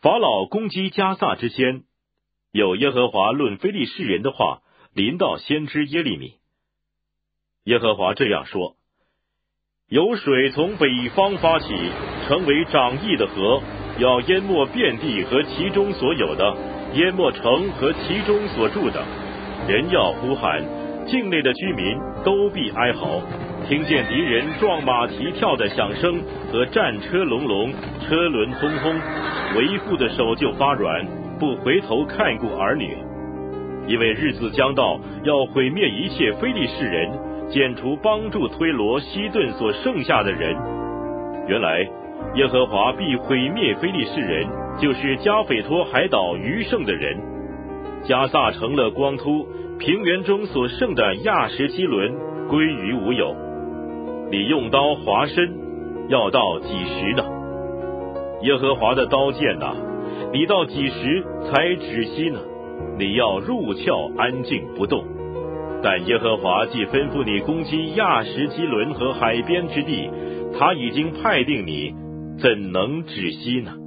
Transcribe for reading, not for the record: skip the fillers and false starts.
法老攻击加萨之先，有耶和华论非利士人的话临到先知耶利米。耶和华这样说：有水从北方发起，成为涨溢的河，要淹没遍地和其中所有的，淹没城和其中所住的。人要呼喊，境内的居民都必哀嚎，听见敌人撞马蹄跳的响声和战车隆隆，车轮轰轰，为父的手就发软，不回头看顾儿女。因为日子将到，要毁灭一切非利士人，剪除帮助推罗西顿所剩下的人。原来耶和华必毁灭非利士人，就是加斐托海岛余剩的人。加萨成了光秃，平原中所剩的亚什基伦归于无有。你用刀划身，要到几时呢？耶和华的刀剑哪，你到几时才止息呢？你要入鞘安静不动。但耶和华既吩咐你攻击亚什基伦和海边之地，他已经派定你，怎能止息呢？